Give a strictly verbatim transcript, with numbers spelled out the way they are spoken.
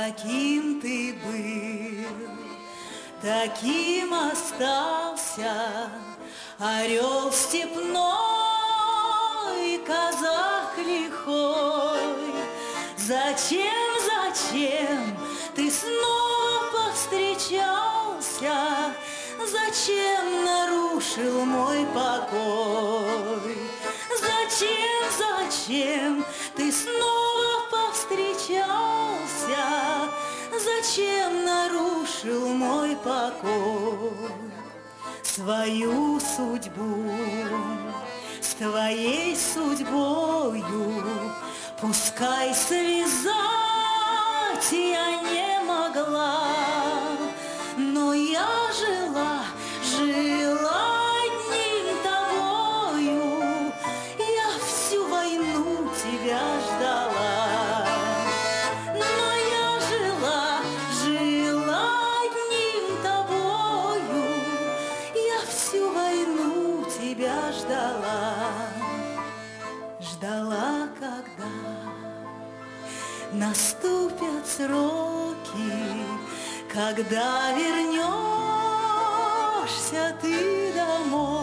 каким ты был, таким остался орел степной, казах лихой. Зачем, зачем ты снова повстречался? Зачем нарушил мой покой? Зачем, зачем ты снова повстречался? Зачем нарушил мой покой? Свою судьбу с твоей судьбою пускай связать я не могла, но я жила, жила одним тобою, я всю войну тебя ждала. Но я жила, жила одним тобою, я всю войну тебя ждала. Ждала, когда наступят сроки, когда вернешься ты домой.